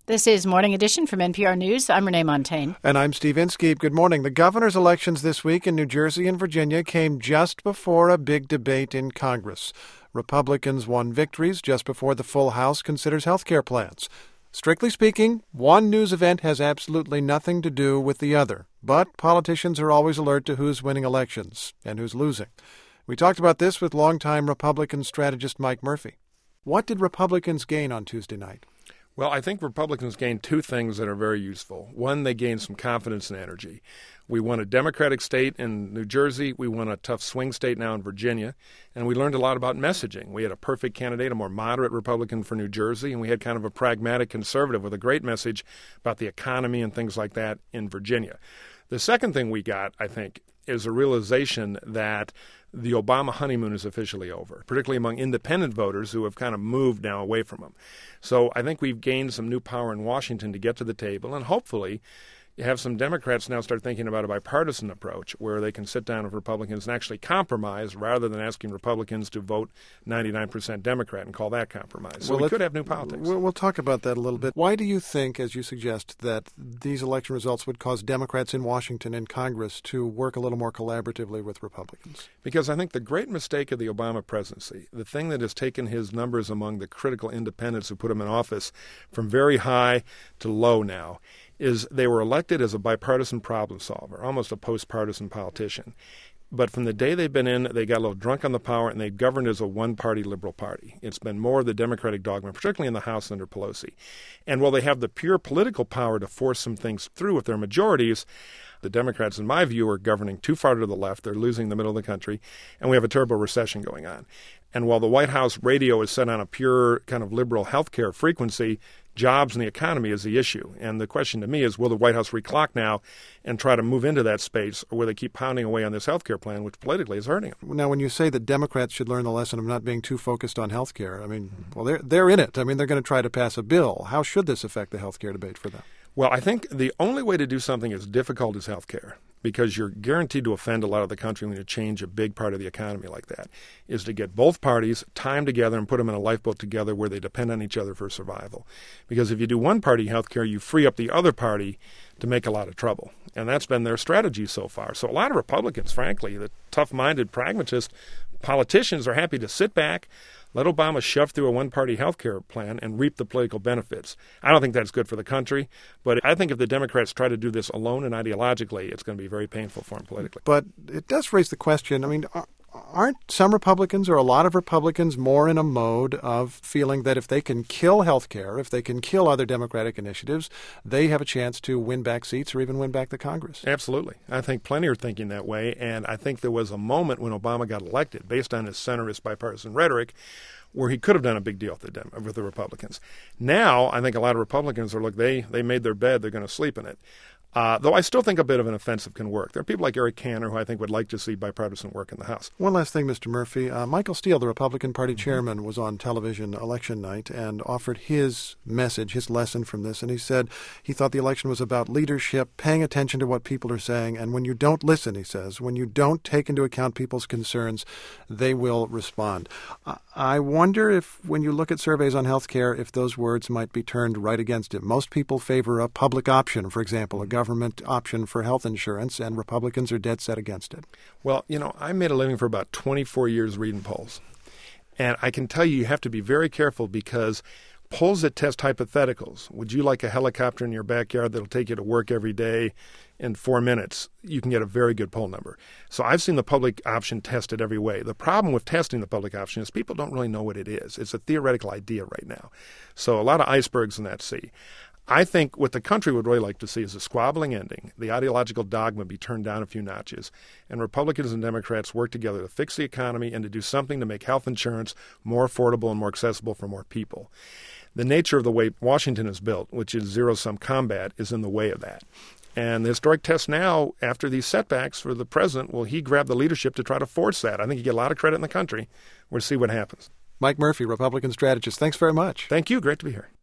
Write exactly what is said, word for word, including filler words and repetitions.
This is Morning Edition from N P R News. I'm Renee Montaigne. And I'm Steve Inskeep. Good morning. The governor's elections this week in New Jersey and Virginia came just before a big debate in Congress. Republicans won victories just before the full House considers health care plans. Strictly speaking, one news event has absolutely nothing to do with the other. But politicians are always alert to who's winning elections and who's losing. We talked about this with longtime Republican strategist Mike Murphy. What did Republicans gain on Tuesday night? Well, I think Republicans gained two things that are very useful. One, they gained some confidence and energy. We won a Democratic state in New Jersey. We won a tough swing state now in Virginia. And we learned a lot about messaging. We had a perfect candidate, a more moderate Republican for New Jersey, and we had kind of a pragmatic conservative with a great message about the economy and things like that in Virginia. The second thing we got, I think, is a realization that the Obama honeymoon is officially over, particularly among independent voters who have kind of moved now away from him. So I think we've gained some new power in Washington to get to the table, and hopefully have some Democrats now start thinking about a bipartisan approach where they can sit down with Republicans and actually compromise rather than asking Republicans to vote ninety-nine percent Democrat and call that compromise. So well, we could have new politics. We'll, we'll talk about that a little bit. Why do you think, as you suggest, that these election results would cause Democrats in Washington and Congress to work a little more collaboratively with Republicans? Because I think the great mistake of the Obama presidency, the thing that has taken his numbers among the critical independents who put him in office from very high to low now, is they were elected as a bipartisan problem solver, almost a post-partisan politician. But from the day they've been in, they got a little drunk on the power, and they've governed as a one-party liberal party. It's been more of the Democratic dogma, particularly in the House under Pelosi. And while they have the pure political power to force some things through with their majorities, the Democrats, in my view, are governing too far to the left. They're losing the middle of the country, and we have a terrible recession going on. And while the White House radio is set on a pure kind of liberal health care frequency, jobs and the economy is the issue. And the question to me is, will the White House reclock now and try to move into that space, or will they keep pounding away on this health care plan, which politically is hurting them? Now, when you say that Democrats should learn the lesson of not being too focused on health care, I mean, well, they're, they're in it. I mean, they're going to try to pass a bill. How should this affect the health care debate for them? Well, I think the only way to do something as difficult as health care, because you're guaranteed to offend a lot of the country when you change a big part of the economy like that, is to get both parties time together and put them in a lifeboat together where they depend on each other for survival. Because if you do one-party health care, you free up the other party to make a lot of trouble. And that's been their strategy so far. So a lot of Republicans, frankly, the tough-minded pragmatist politicians are happy to sit back, let Obama shove through a one-party health care plan and reap the political benefits. I don't think that's good for the country, but I think if the Democrats try to do this alone and ideologically, it's going to be very painful for them politically. But it does raise the question, I mean, aren't some Republicans or a lot of Republicans more in a mode of feeling that if they can kill health care, if they can kill other Democratic initiatives, they have a chance to win back seats or even win back the Congress? Absolutely. I think plenty are thinking that way, and I think there was a moment when Obama got elected, based on his centrist bipartisan rhetoric, where he could have done a big deal with the, Dem- with the Republicans. Now, I think a lot of Republicans are, look, they, they made their bed, they're going to sleep in it. Uh, though I still think a bit of an offensive can work. There are people like Eric Cantor who I think would like to see bipartisan work in the House. One last thing, Mister Murphy. Uh, Michael Steele, the Republican Party chairman, was on television election night and offered his message, his lesson from this. And he said he thought the election was about leadership, paying attention to what people are saying. And when you don't listen, he says, when you don't take into account people's concerns, they will respond. Uh, I wonder if, when you look at surveys on health care, if those words might be turned right against it. Most people favor a public option, for example, a government option for health insurance, and Republicans are dead set against it. Well, you know, I made a living for about twenty-four years reading polls. And I can tell you, you have to be very careful because polls that test hypotheticals, would you like a helicopter in your backyard that'll take you to work every day in four minutes, you can get a very good poll number. So I've seen the public option tested every way. The problem with testing the public option is people don't really know what it is. It's a theoretical idea right now. So a lot of icebergs in that sea. I think what the country would really like to see is a squabbling ending, the ideological dogma be turned down a few notches, and Republicans and Democrats work together to fix the economy and to do something to make health insurance more affordable and more accessible for more people. The nature of the way Washington is built, which is zero-sum combat, is in the way of that. And the historic test now, after these setbacks for the president, will he grab the leadership to try to force that? I think he get a lot of credit in the country. We'll see what happens. Mike Murphy, Republican strategist, thanks very much. Thank you. Great to be here.